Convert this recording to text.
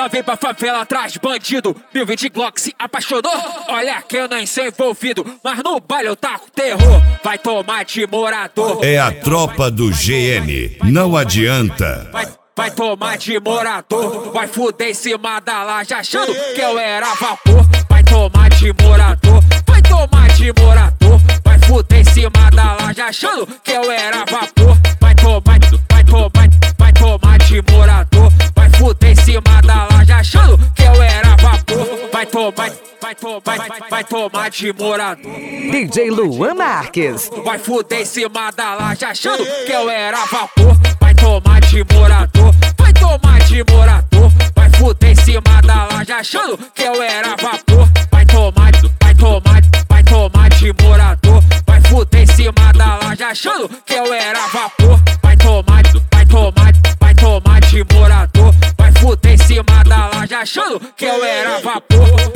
Ela veio pra favela atrás de bandido, 1020 Glock se apaixonou. Olha que eu nem sou envolvido, mas no baile eu taco terror. Vai tomar de morador. É a tropa do GN, não adianta. Vai tomar de morador, vai fuder em cima da laje achando que eu era vapor. Vai tomar de morador, vai tomar de morador, vai fuder em cima da laje achando que eu era vapor. Vai tomar de morador, vai fuder em cima da laje achando que eu era vapor. Vai tomar de morador. DJ Luan Marques. Vai fuder em cima da laje achando que eu era vapor. Vai tomar de morador, vai tomar de morador, vai fuder em cima da laje achando que eu era vapor. Vai tomar de morador, vai fuder em cima da laje achando que eu era vapor. Vai tomar de morador, vai fuder em cima da laje achando que eu era vapor.